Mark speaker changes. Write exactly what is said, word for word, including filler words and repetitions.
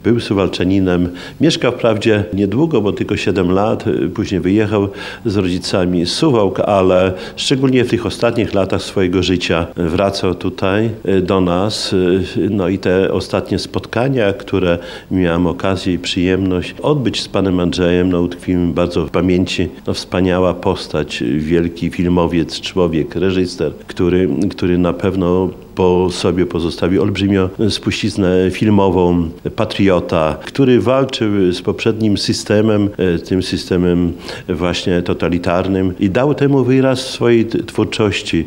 Speaker 1: Był Suwałczaninem. Mieszkał wprawdzie niedługo, bo tylko siedem lat. Później wyjechał z rodzicami z Suwałk, ale szczególnie w tych ostatnich latach swojego życia wracał tutaj do nas. No i te ostatnie spotkania, które miałem okazję i przyjemność odbyć z panem Andrzejem, no utkwiły mi bardzo w pamięci. No, wspaniała postać, wielki filmowiec, człowiek, reżyser, który, który na pewno po sobie pozostawił olbrzymią spuściznę filmową, patriota, który walczył z poprzednim systemem, tym systemem właśnie totalitarnym i dał temu wyraz w swojej twórczości.